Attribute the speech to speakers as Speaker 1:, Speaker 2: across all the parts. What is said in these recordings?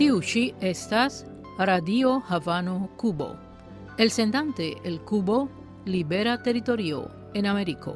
Speaker 1: Tiu ĉi estas Radio Havano Kubo. Elsendante el Kubo, libera teritorio en Ameriko.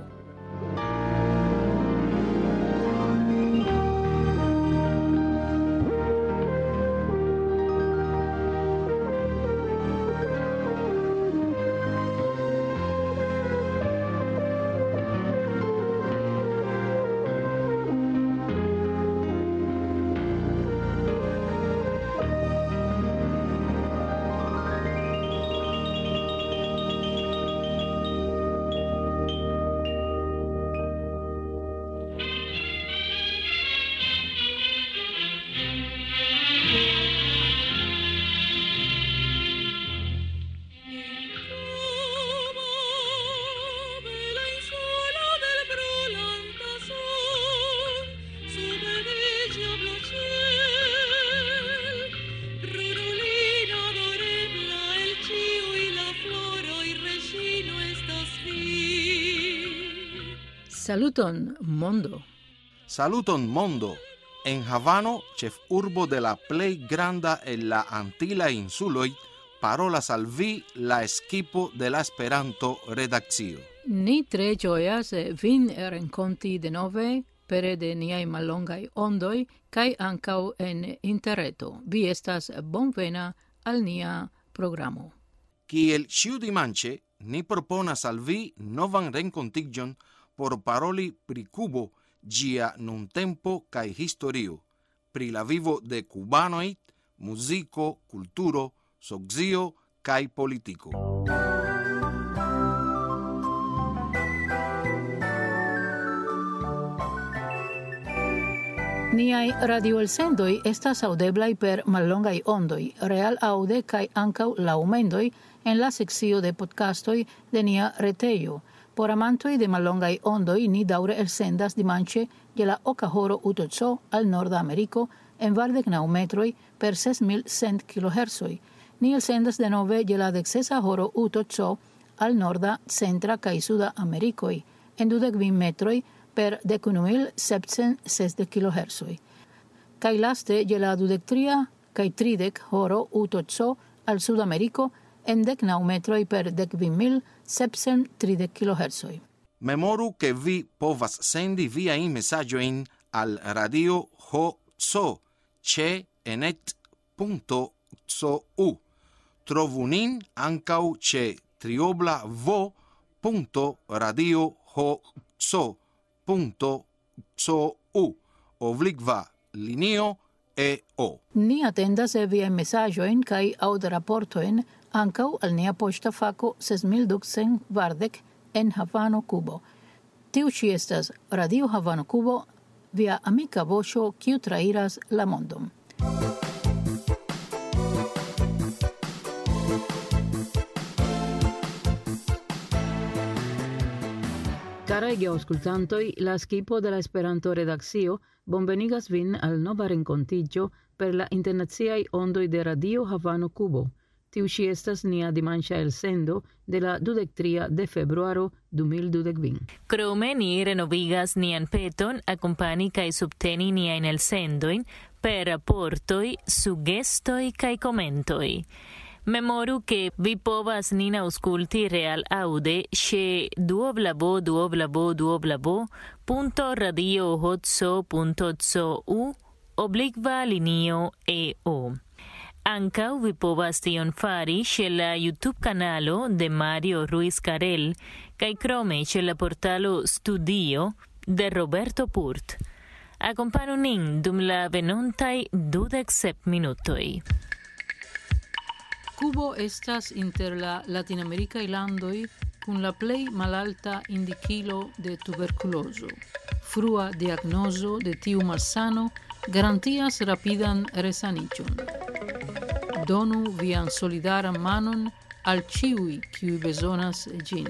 Speaker 1: Saluton, mondo.
Speaker 2: Saluton, mondo. En Havano, ĉefurbo de la plej granda el la Antila insuloj, parolas al vi la eskipo de la Esperanto-redakcio.
Speaker 1: Ni tre ĝojas vin renkonti denove pere de niaj mallongaj ondoj kaj ankaŭ en interreto. Vi estas bonvena al nia programo.
Speaker 2: Kiel ĉiudimanĉe, ni proponas al vi novan renkontiĝon por paroli pri Kubo, ĝia nuntempo kaj historio, pri la vivo de kubanoj, muziko, kulturo, socio kaj politiko.
Speaker 1: Niaj radioelsendoj estas aŭdeblaj per mallongaj ondoj, real aŭde kaj ankaŭ laŭmendoj en la sekcio de podcastoj de nia retejo. Por amantoj de mallongaj ondoj ni daŭre elsendas dimanĉe je la oka horo UTC al Norda Ameriko en 29 metroj per 6100 kHz. Ni elsendas denove je la 16 horo UTC al Norda, Centra kaj Suda Amerikoj en 22 metroj per 11760 kHz. Kaj laste je la 23 kaj 30 horo UTC al Sudameriko en 19 metroj per 12730 kHz.
Speaker 2: Memoru ke vi povas sendi viajn mesaĝojn al Radio HC ĉe enet.cu. Trovu nin ankaŭ ĉe www.radiohc.cu/linio-EO.
Speaker 1: Ni atendas viajn mesaĝojn kaj aŭdraportojn ankaŭ al nia poŝta fako 6240 en Havano, Kubo. Tiu ĉi estas Radio Havano Kubo, via amika voĉo, kiu trairas la mondon. Caraj geaŭskultantoj, la skipo de la Esperanto-redakcio bonvenigas vin al nova renkontiĝo per la internaciaj ondoj de Radio Havano Kubo. Tiu ĉi estas nia dimanĉa elsendo de la 23 de februaro 2022.
Speaker 3: Krome ni renovigas nian peton akompani kaj subteni niajn elsendojn per raportoj, sugestoj kaj komentoj. Memoru ke vi povas nin aŭskulti real aŭde ĉe www.radiohc.cu/linio-EO. Ankaŭ vi povas tion fari ĉe la YouTube-kanalo de Mario Ruiz Carel kaj krome ĉe la portalo Studio de Roberto Purt. Akompanu nin dum la venontaj 27 minutoj.
Speaker 1: Kubo estas inter la latinamerikaj landoj kun la plej malalta indikilo de tuberkulozo. Frua diagnozo de tiu malsano garantias rapidan resaniĝon. Donu vian solidaran manon al ĉiuj, kiuj bezonas ĝin.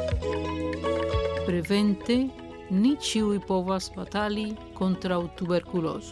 Speaker 1: Prevente, ni ĉiuj povas batali kontraŭ tuberkulozo.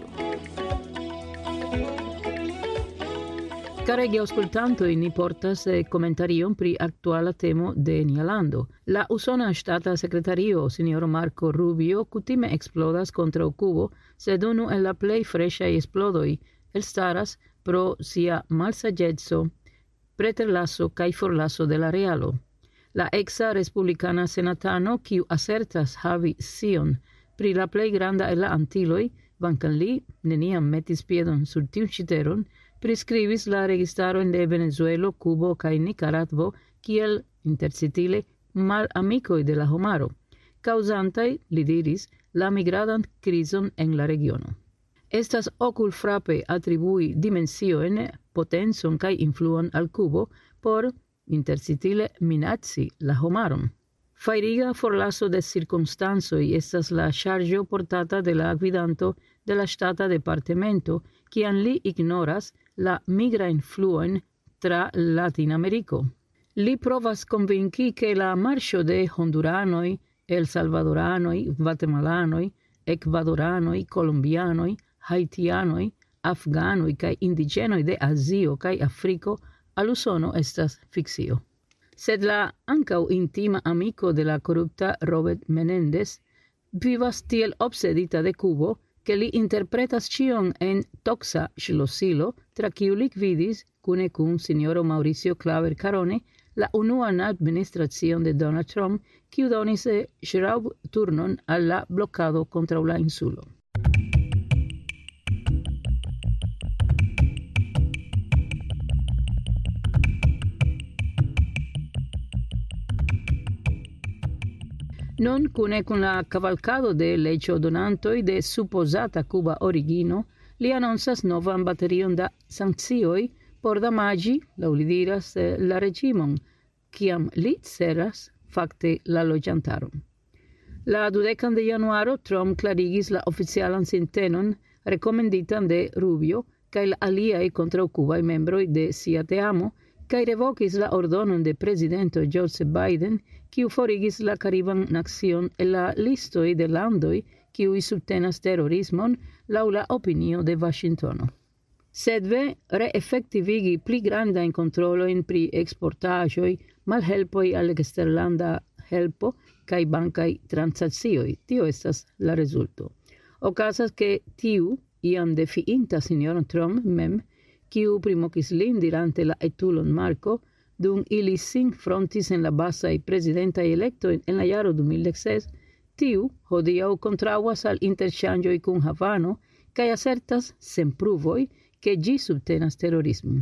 Speaker 1: Caraj geaŭskultantoj, ni portas komentarion pri aktuala temo de nia lando. La usona ŝtata sekretario, sinjoro Marco Rubio, kutime eksplodas kontraŭ Kubo, sed unu el la plej freŝaj eksplodoj elstaras
Speaker 4: pro sia malsaĝeco, preterlaso kaj forlaso de la realo. La exa respublicana senatano, kiu asertas havi scion pri la plej granda el la Antiloj, kvankam li neniam metis piedon sur tiu ĉi teron, priskribis la registarojn de Venezuelo, Kubo kaj Nicaragvo kiel intercitile malamikoj de la homaro, caŭzantaj, li diris, la migradan krizon en la regiono. Estas okulfrape atribui dimensiojn, potencon kaj influon al Kubo por intercitile minaci la homaron. Fajriga forlaso de circunstancoj estas la ŝarĝo portata de la gvidanto de la ŝtata departemento, kiam li ignoras la migrajn fluojn tra Latinameriko. Li provas konvinki ke la marŝo de honduranoj, elsalvadoranoj, gvatemalanoj, ekvadoranoj, kolombianoj, haitianoj, afganoj kaj indiĝenoj de Azio kaj Afriko al Usono estas fikcio. Sed la ankaŭ intima amiko de la korupta Robert Menendez vivas tiel obsedita de Kubo, ke li interpretas ĉion en toksa ŝlosilo, tra kiu li gvidis, kune kun sinjoro Mauricio Claver Carone, la unuan administracion de Donald Trump, kiu donis ŝraŭbturnon al la blokado kontraŭ la insulo. Non cune con la cavalcado de leĝodonantoj de supozata Kuba origino, li anonsas novan baterion da sankcioj por damaĝi, laŭ li diras, la reĝimon, kiam li ceras fakte la loĝantaron. La 20 de januaro Trump klarigis la oficialan sintenon rekomenditan de Rubio kaj la aliaj kontraŭkubaj membroj de sia teamo, kaj revokis la ordonon de prezidento Joseph Biden, kiu forigis la Kariban nacion el la listoj de landoj kiuj subtenas terorismon laŭ la opinio de Vaŝingtono. Sekve reefektivigi pli grandajn kontrolojn pri eksportaĵoj, malhelpoj al eksterlanda helpo kaj bankaj transakcioj. Tio estas la rezulto. Okazas ke tiu iam defiinta sinjoron Trump mem, kiu primokis lin dirante la etulon Marko, dum ili sin frontis en la basaj prezidentaj elektoj en la jaro 2016, tiu hodiaŭ kontraŭas al interŝanĝoj kun Havano kaj asertas sen pruvoj ke ĝi subtenas terorismon.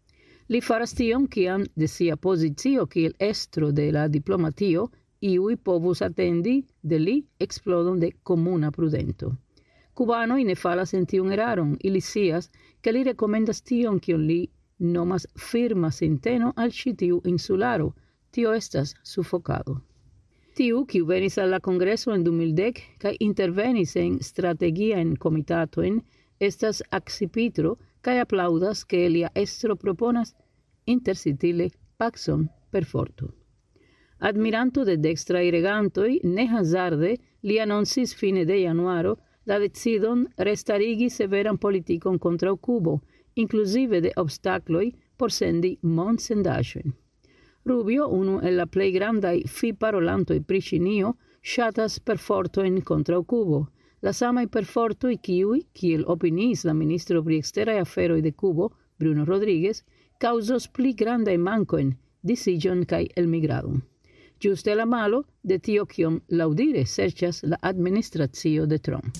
Speaker 4: Li faras tion kiam de sia pozicio kiel estro de la diplomatio iuj povus atendi de li eksplodon de komuna prudento. Kubanoj ne falas en tiun eraron, ili scias ke li rekomendas tion kion li nomas firma sinteno al ĉi tiu insularo. Tio estas sufokado. Tiu, kiu venis al la kongreso en 2010 kaj intervenis en strategiajn komitatojn, estas akcipitro kaj aplaŭdas ke lia estro proponas intercitile pacon per forto. Admiranto de dekstraj regantoj, ne hazarde li anoncis fine de januaro la decidon restarigi severan politikon kontraŭ Kubo, inclusive de obstakloj por sendi mondsendaĵojn. Rubio, unu el la plej grandaj fiparolantoj pri Ĉinio, ŝatas perfortojn kontraŭ Kubo. La samaj perfortoj kiuj, kiel opiniis la ministro pri eksteraj aferoj de Kubo, Bruno Rodríguez, kaŭzos pli grandajn mankojn, disiĝon kaj elmigradon. Ĝuste la malo de tio kion laŭdire serĉas la administracio de Trump.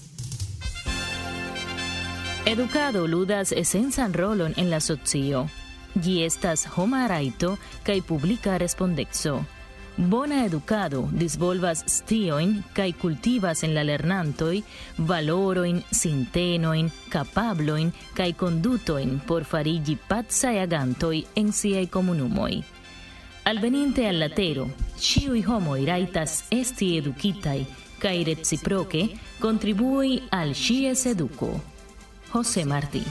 Speaker 3: Edukado ludas esencan rolon en la socio. Ĝi estas homa rajto kaj publika respondeco. Bona edukado disvolvas sciojn kaj kultivas en la lernantoj valorojn, sintenojn, kapablojn kaj kondutojn por fariĝi pacaj agantoj en siaj komunumoj. Alveninte al la tero, ĉiuj homoj rajtas esti edukitaj kaj reciproke kontribui al ĉies eduko. José Martí.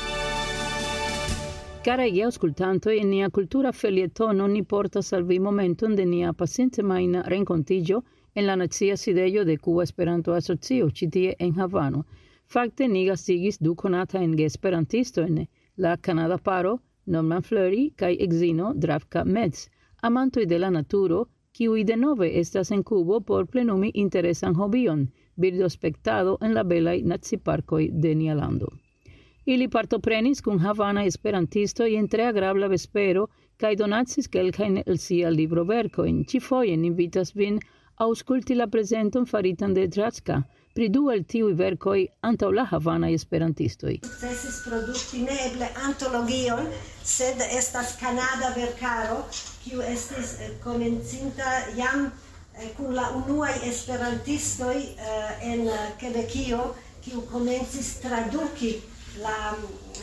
Speaker 4: Caraj aŭskultantoj, en nia kultura felietono ni portas al vi momenton de nia pasinsemajna renkontiĝo en la nacia sidejo de Kuba Esperanto Asocio ĉi tie en Havano. Fakte ni gastigis du konatajn geesperantistojn, la kanada paro Norman Fleury kaj edzino Dravka Metz, amantoj de la naturo, kiuj denove estas en Kubo por plenumi interesan hobion, birdospektado en la belaj naciparkoj de nia lando. Ili partoprenis kun havana esperantistoj en tre agrabla vespero kaj donacis kelkajn el sia libroverkojn. Ĉifoje ni invitas vin aŭskulti la prezenton faritan de Draska pri du el tiuj verkoj antaŭ la havanaj esperantistoj.
Speaker 5: Sukcesis produkti ne eble antologion, sed estas kanada verkaro, kiu estis komencinta jam kun la unuaj esperantistoj en Quebecio, kiu komencis traduki la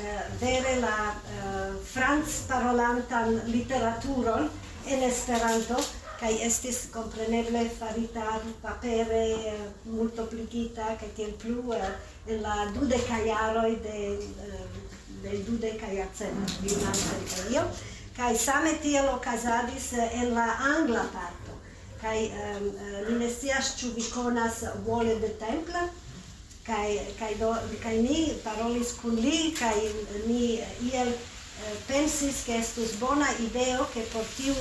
Speaker 5: franc-parolantan literaturon en Esperanto, kaj estis kompreneble farita papere multipligita kaj tiel plu en la 20 jaroj de 20 jarcento, kaj same tiel okazadis en la angla parto. Kaj mi ne scias, ĉu vi konas Wole de Temple, kaj ni parolis kun li, kaj ni iel pensis ke estus bona ideo ke por tiu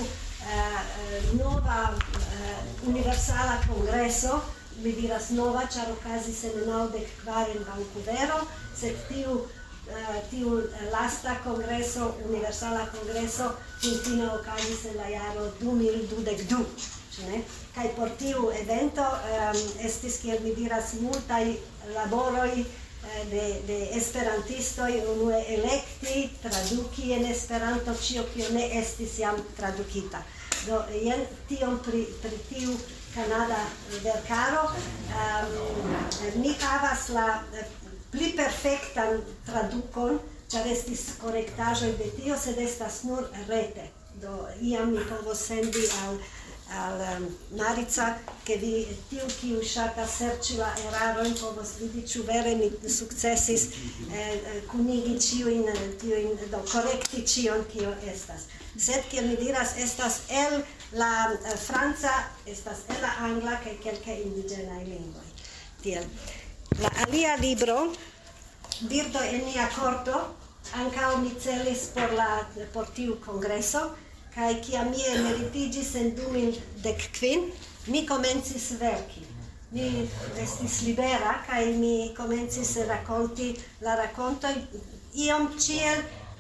Speaker 5: nova universala kongreso, mi diras nova, ĉar okazis en 94 en Vancouvero, sed tiu lasta kongreso, universala kongreso, fine okazis en la jaro 2022. Kaj por tiu evento estis, kiel mi diras, multaj laboroj de esperantistoj, unue elekti, traduki en Esperanto ĉio kio ne estis jam tradukita. Do jen tion pri tiu kanada verkaro. Mi havas la pli perfektan tradukon, ĉar estis korektaĵoj de tio, sed estas nur rete. Do iam mi povos sendi al Marica, che vi tiu kiu ŝatas serĉi la erarojn povos vidi ĉu vere mi sukcesis kunigi ĉiujn tiujn, do korekti ĉion kio estas. Sed kiel mi diras, estas el la franca, estas el la angla kaj kelkaj indiĝenaj lingvoj. Tiel. La alia libro, Birdoj en nia korto, ankaŭ mi celis por tiu kongreso, kaj kiam mi emeritiĝis en 2015, mi komencis verki. Mi estis libera kaj mi komencis rakonti la rakontojn iom ĉiel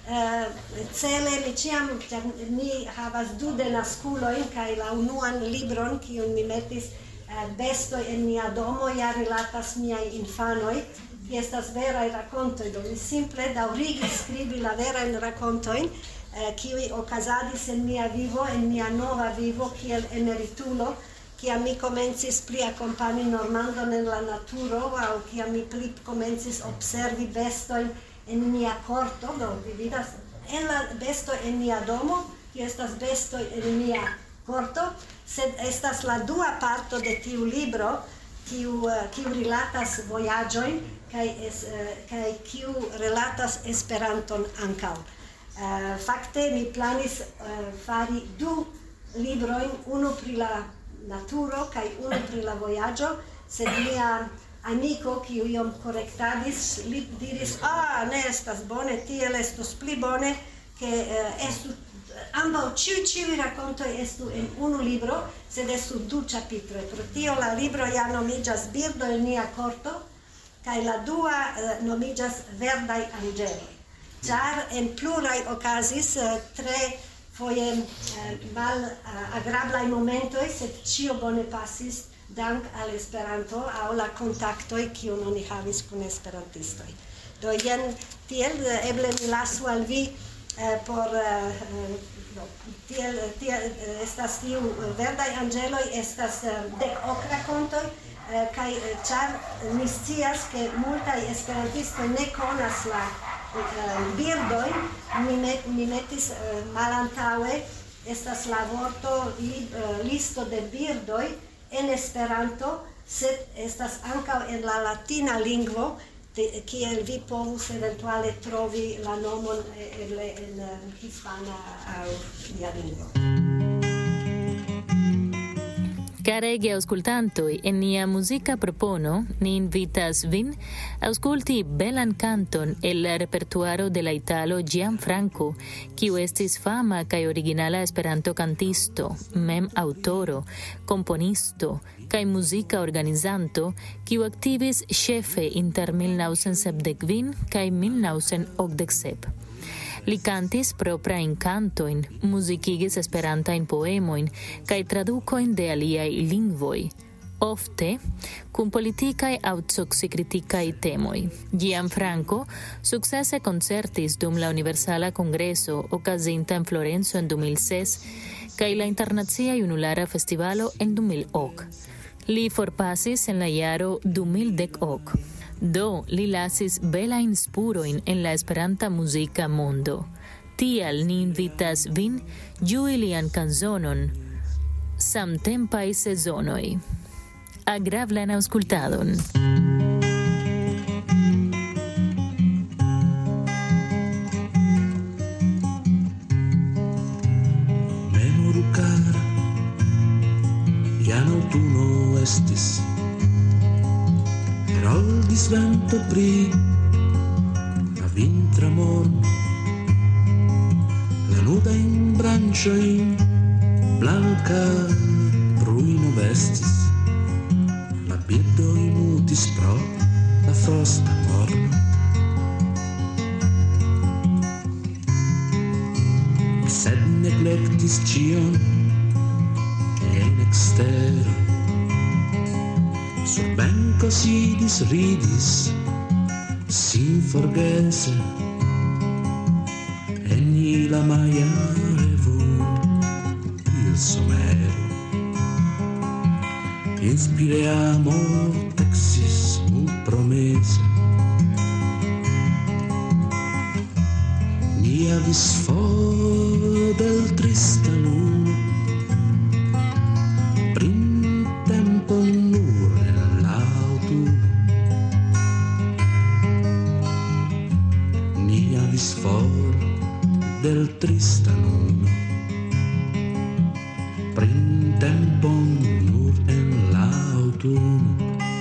Speaker 5: cele. Mi ĉiam, mi havas 2 denaskulojn kaj la unuan libron, kiun mi metis bestoj en mia domo, ja rilatas miaj infanoj, kiuj estas veraj rakontoj. Do mi simple daŭrigis skribi la verajn rakontojn, kiuj okazadis en mia vivo, en mia nova vivo, kiel emeritulo, kiam mi komencis pli akompani Normandon en la naturo, aŭ kiam mi pli komencis observi bestojn en mia korto. Do vi vidas, en la bestoj en mia domo, kiu estas bestoj en mia korto, sed estas la dua parto de tiu libro, kiu rilatas vojaĝojn kaj kiu rilatas Esperanton ankaŭ. Fakte mi planis fari 2 librojn, unu pri la naturo kaj unu pri la vojaĝo, sed mia amiko, kiu iom korektadis, li diris: ne estas bone, tiel estus pli bone, ke estu ambaŭ ĉiuj rakontoj estu en unu libro, sed estu 2 ĉapitroj. Pro tio la libro ja nomiĝas Birdo en nia korto, kaj la dua nomiĝas Verdaj anĝeloj. Ĉar en pluraj okazis tre foje malagrablaj momentoj, sed ĉio bone pasis dank al Esperanto aŭ la kontaktoj kiujn oni havis kun esperantistoj. Do jen tiel eble mi lasu al vi por tiel estas tiu Verdaj anĝeloj, estas 10 rakontoj, kaj ĉar mi scias ke multaj esperantistoj ne konas la birdojn, mi metis malantaŭe, estas la vorto listo de birdoj en Esperanto, sed estas ankaŭ en la latina lingvo, kiel vi povus eventuale trovi la nomon eble en hispana aŭ nia lingvo.
Speaker 3: Caregi auscultantoi, en nia musica propono, ni invitas vin ausculti belan canton el repertuaro de la italo Gianfranco, kiu estis fama kaj originala Esperanto cantisto, mem autoro, componisto, kaj muzika organizanto, kiu aktivis ĉefe inter 1975 kaj 1987. Li cantis proprain cantoin, muzikigis esperantajn poemojn kaj tradukojn de aliaj lingvoj, ofte kun politikaj aŭ sociokritikaj temoj. Gianfranco sukcese koncertis dum la Universala Kongreso okazinta en Florenco en 2006 kaj la Internacia Junulara Festivalo en 2008. Li forpasis en la jaro 2018. Do li lasis belajn spurojn en la esperanta muzika mondo. Tial ni invitas vin ĝui lian kanzonon Samtempaj sezonoj. Agrablan aŭskultadon.
Speaker 6: Memoru kara, jam aŭtuno estis. Roldis vento pri la vintra morno, la nuda in branĉojn blanka bruino vestis, la birdoj mutis pro la frosta morno. Sed neglektis ĉion en ekstero. Sur benco sidis, ridis, sin forgese, en la maia revo il somero. Inspireamo texis mu promese. Ni avis for del trista luno, printempo nur for del trista nuno, printempo nur en l'autunno.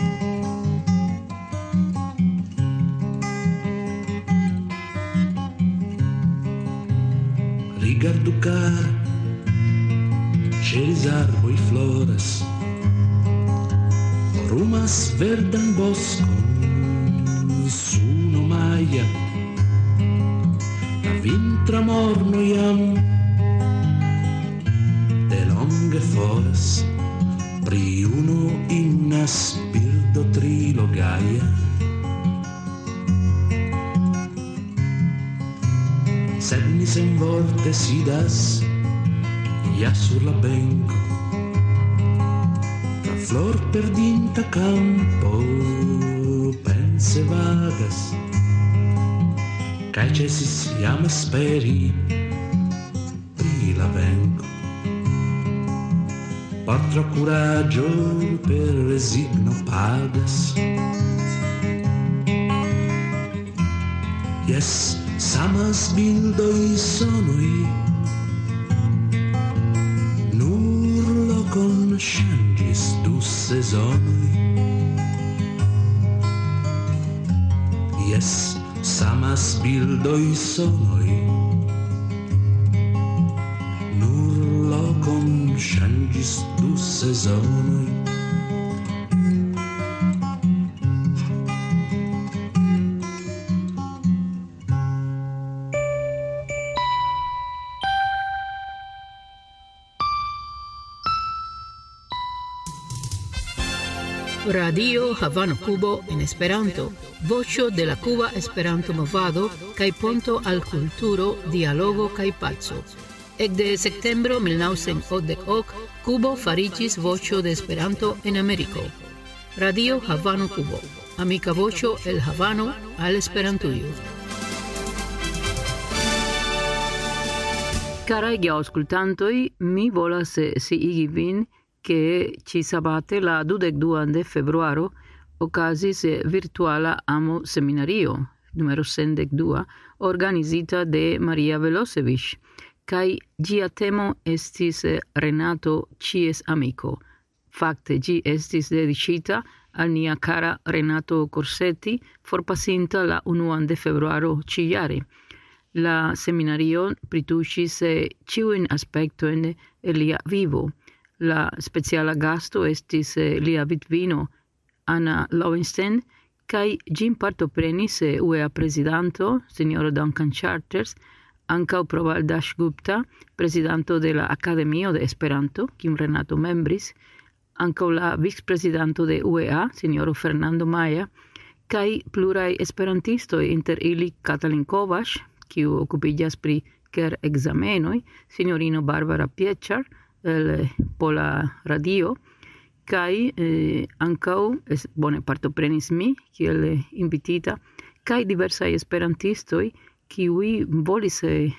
Speaker 6: Rigardu cara, ĉe arboj floras, rumas verdan boskon, suno maja. Vintra morno jam de longe foras, pri uno innas birdo trilo gaja. Sed ni senvorte sidas ja sur la benko, tra flor perdinta campo pense vagas. Kaj ĉesis jam esperi pri la venko. Por tro kuraĝo per rezigno pagas. Jes, samas bildoj sonoj, nur lokon ŝanĝis du sezonoj. Jes, samas bildoj sonoj, nur lokon ŝanĝis du sezonoj.
Speaker 4: Radio Havano Kubo en Esperanto, voĉo de la Kuba Esperanto movado kaj ponto al kulturo, dialogo kaj paco. Ekde septembro 1988, Kubo fariĝis voĉo de Esperanto en Ameriko. Radio Havano Kubo, amika voĉo el Havano al Esperantujo. Caraj geaŭskultantoj, mi volas sciigi vin che ci sabate la 22 de februaro okazis virtuala amo seminario numero 112 organizita de Maria Velosevic, kaj ĝia temo estis Renato ĉies amiko, Fakte ĝi estis dediĉita al nia kara Renato Corsetti, forpasinta la 1 de februaro ĉiujare. La seminario prituŝis ĉiujn aspektojn de lia vivo. La speciala gasto estis lia vidvino Anna Lowenstein, kaj ĝin partoprenis UEA prezidanto, sinjoro Duncan Charters, ankaŭ Probal Dash Gupta, prezidanto de la Akademio de Esperanto, kiun Renato membris, ankaŭ la vicprezidanto de UEA, sinjoro Fernando Maya, kaj pluraj esperantistoj, inter ili Katalin Kovacs, kiu okupiĝas pri ker-ekzamenoj, sinjorino Barbara Piechar, el Pola Radio, kaj ankaŭ bone partoprenis mi kiel invitita, kaj diversaj esperantistoj, kiuj volis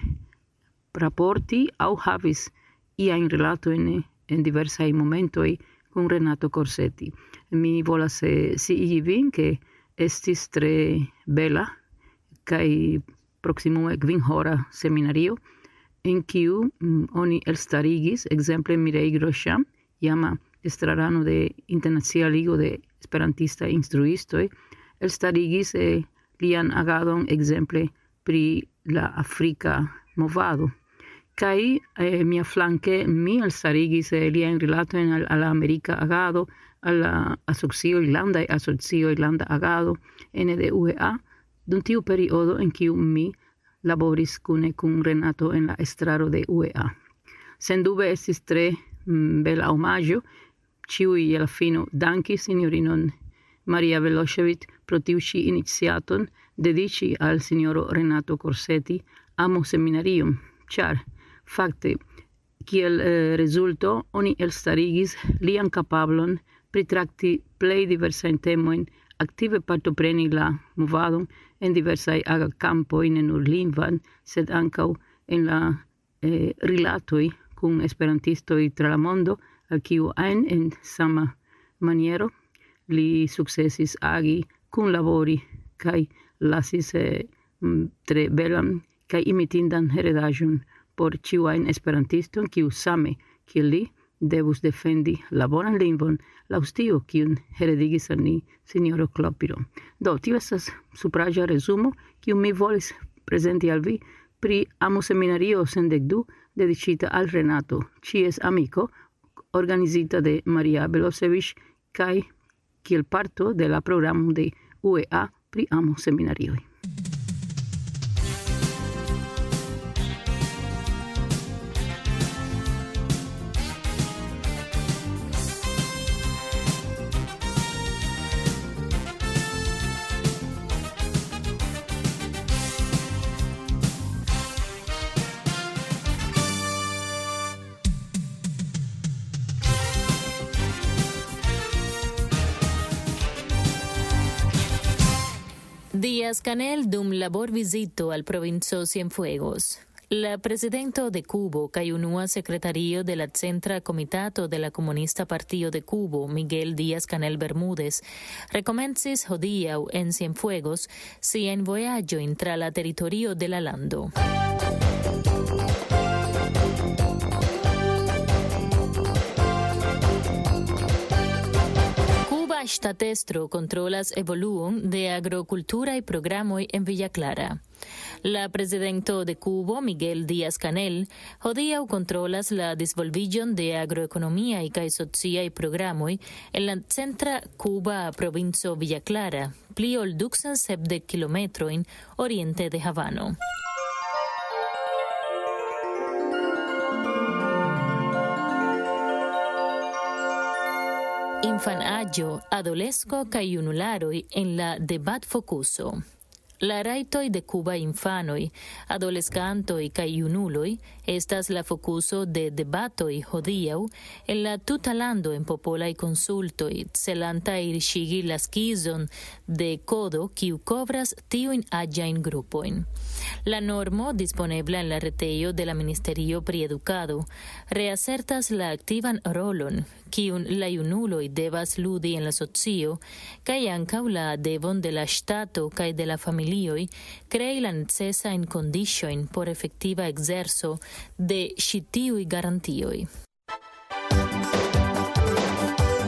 Speaker 4: raporti aŭ havis iajn rilatojn en diversaj momentoj kun Renato Corsetti. Mi volas sciigi vin, ke estis tre bela kaj proksimume 5-hora seminario, en kiu oni elstarigis, ekzemple Mireille Groscham, iama estrarano de Internacia Ligo de Esperantista Instruistoj, elstarigis lian agadon ekzemple pri la Afrika movado. Kaj miaflanke mi elstarigis liajn rilatojn al la Amerika agado, al la asocio Irlandaj asocio Irlanda agado, ene de UEA, dum tiu periodo en kiu mi laboris kune kun Renato en la estraro de UEA. Sendube estis tre bela omaĝo, ĉiuj je la fino dankis sinjorinon Maria Velošević pro tiu ĉi iniciaton dediĉi al sinjoro Renato Corsetti amo seminarium, ĉar fakte kiel rezulto oni elstarigis lian kapablon pritrakti plej diversajn temojn, aktive partopreni la movadon en diversaj agakampoj, ne nur lingvan, sed ankaŭ en la rilatoj kun esperantistoj tra la mondo, al kiu ajn en sama maniero li sukcesis agi, kunlabori kaj lasis tre belan kaj imitindan heredaĵon por ĉiu ajn esperantiston, kiu same kiel li devus defendi la bonan lingvon laŭ tio kiun heredigis al ni sinjoro Klopiro. Do, tio estas supraĵa resumo, kiu mi volis prezenti al vi pri amoseminario 112 dediĉita al Renato, ĉies amiko, organizita de Maria Belosevic kaj kiel parto de la programo de UEA pri amoseminarioj.
Speaker 3: Díaz-Canel dum laborvizito al provinco Cienfuegos. La presidento de Cubo kaj unua sekretario de la Centra Komitato de la Komunista Partio de Cubo, Miguel Díaz-Canel Bermúdez, rekomencis hodiaŭ en Cienfuegos siajn vojaĝojn tra la teritorio de la lando. Ŝtatestro kontrolas evoluon de agrokulturaj programoj en Villa Clara. La presidento de Cubo, Miguel Díaz-Canel, hodiaŭ kontrolas la disvolviĝon de agroekonomiaj kaj sociaj programoj en la centra cuba provinco Villa Clara, pli ol 270 kilometrojn oriente de Havano. Infanaĝo, adolesco kaj junularoj en la debatfokuso. La rajtoj de kubaj infanoj, adoleskantoj kaj junuloj estas la fokuso de debatoj hodiaŭ en la tuta lando en popolaj konsultoj, celantaj riĉigi la skizon de kodo kiu kovras tiujn aĝajn grupojn. La normo disponebla en la retejo de la Ministerio pri Edukado reasertas la aktivan rolon kiun la junuloj devas ludi en la socio kaj ankaŭ la devon de la ŝtato kaj de la familioj krei la necesajn kondiĉojn por efektiva ekzerco de ĉi tiuj garantioj.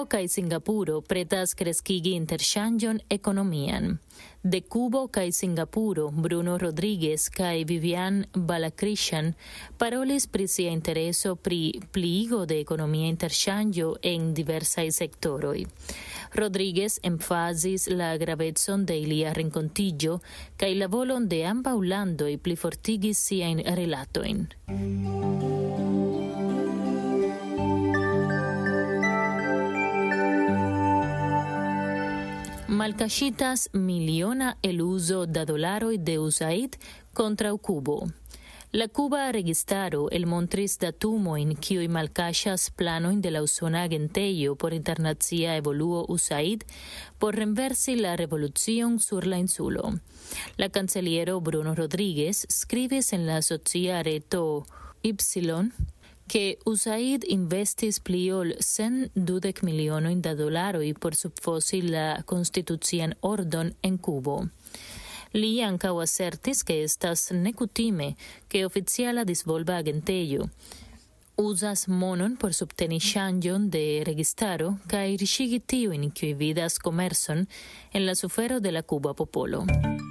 Speaker 3: kaj Singapuro pretas kreskigi interŝanĝon ekonomian. De Kubo kaj Singapuro, Bruno Rodríguez kaj Vivian Balakrishan parolis pri sia intereso pri pliigo de ekonomia interŝanĝo en diversaj sektoroj. Rodríguez emfazis la gravecon de ilia renkontiĝo kaj la volon de ambaŭ landoj plifortigi siajn rilatojn. Malkaŝitas miliona eluzo da dolaroj de USAID kontraŭ Kubo. La kuba registaro elmontris datumojn kiuj malkaŝas planojn de la usona agentejo por internacia evoluo USAID por renversi la revolucion sur la insulo. La kanceliero Bruno Rodríguez skribis en la socia reto Y que USAID investis pli ol 120 milionojn da dolaroj por subfosi la konstitucian ordon en Kubo. Li ankaŭ asertis ke estas nekutime ke oficiala disvolva agentejo uzas monon por subteni ŝanĝon de registaro kaj riĉigi tiujn kiuj vidas komercon en la sufero de la kuba popolo.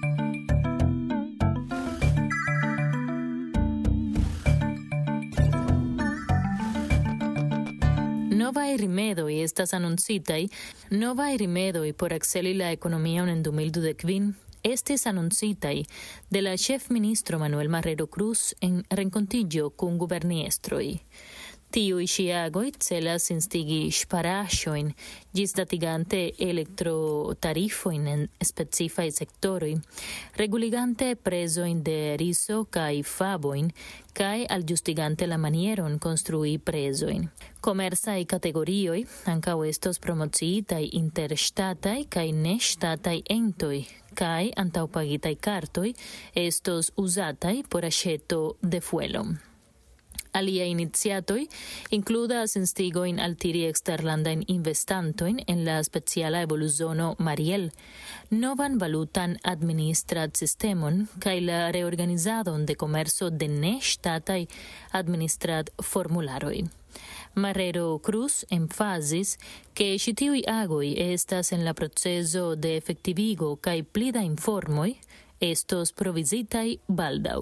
Speaker 3: Novaj rimedoj estas anuncitaj, novaj rimedoj por akseli la ekonomion en 2025 estis anuncitaj de la ĉefministro Manuel Marrero Cruz en renkontiĝo kun guberniestroj. Tiuj ŝiagoj celas instigi ŝparaĵojn ĝisdatigante elektrotarifojn en specifaj sektoroj, reguligante prezojn de rizo kaj fabojn kaj aljustigante la manieron konstrui prezojn. Komercaj kategorioj ankaŭ estos promociitaj inter ŝtataj kaj neŝtataj entoj kaj antaŭpagitaj kartoj estos uzataj por aĉeto de fuelo. Alia iniciatoj inkludas instigojn altiri eksterlandajn investantojn en la speciala evoluzono Mariel, novan valutan administradsistemon kaj la reorganizadon de komerco de neŝtataj administradformularoj. Marrero Cruz emfazis ke ĉi tiuj agoj estas en la procezo de efektivigo kaj pli da informoj estos provizitaj baldaŭ.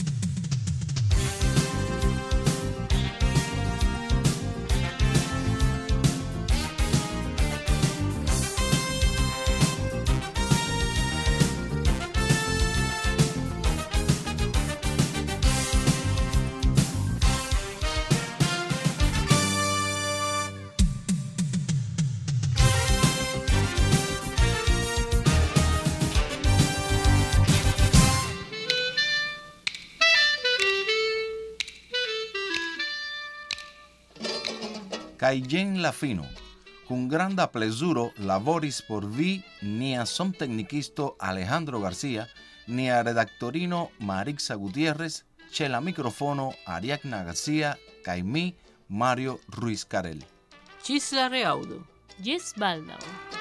Speaker 2: Kaj jen la fino. Kun granda plezuro laboris por vi nia somteknikisto Alejandro Garcia, nia redaktorino Marixa Gutiérrez, ĉe la mikrofono Ariadna Garcia kaj mi, Mario Ruiz Carel.
Speaker 3: Ĝis la reaŭdo. Ĝis baldaŭ.